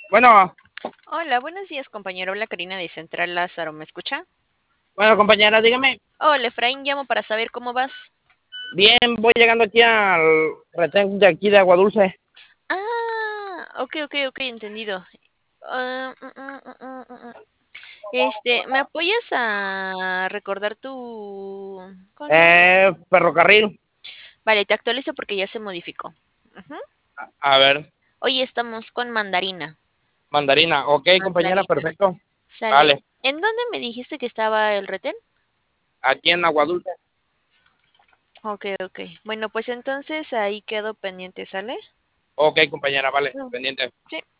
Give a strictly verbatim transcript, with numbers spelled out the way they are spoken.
Bueno, Hola, buenos días, compañero. Hola, Karina de Central Lázaro. ¿Me escucha? bueno, compañera, dígame. Hola, Efraín. Llamo para saber cómo vas. Bien, voy llegando aquí al retén de aquí de Agua Dulce. Ah, ok, ok, ok, entendido. Ah, mm, mm, mm, mm, mm. Este, ¿me apoyas a recordar tu código? Eh, ferrocarril. Vale, te actualizo porque ya se modificó. Ujú. A ver, Hoy estamos con mandarina. mandarina. Ok, compañera, Mandarina. perfecto. Sale. Vale, ¿En dónde me dijiste que estaba el retén? aquí en Agua Dulce. Ok, ok. Bueno, pues entonces ahí quedo pendiente, ¿sale? Ok, compañera, vale, Mm, pendiente. sí.